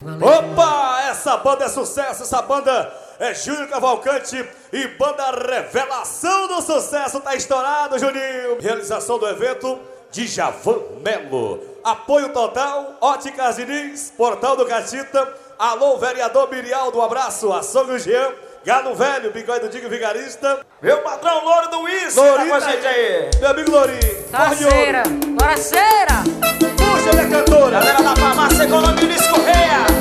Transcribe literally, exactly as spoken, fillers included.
Opa, essa banda é sucesso, essa banda é Júnior Cavalcante e banda Revelação do Sucesso, tá estourado, Juninho. Realização do evento, Djavan Melo. Apoio total, Óticas Diniz, Portal do Catita. Alô, vereador Mirialdo, um abraço. Açougue Jean, Galo Velho, Bigode do Digo Vigarista. Meu patrão Louro do Uísque, tá com a gente aí. Meu amigo Lourinho. Toraceira, toraceira. Puxa, minha cantora. Galera da farmácia Econômica Unis Correia.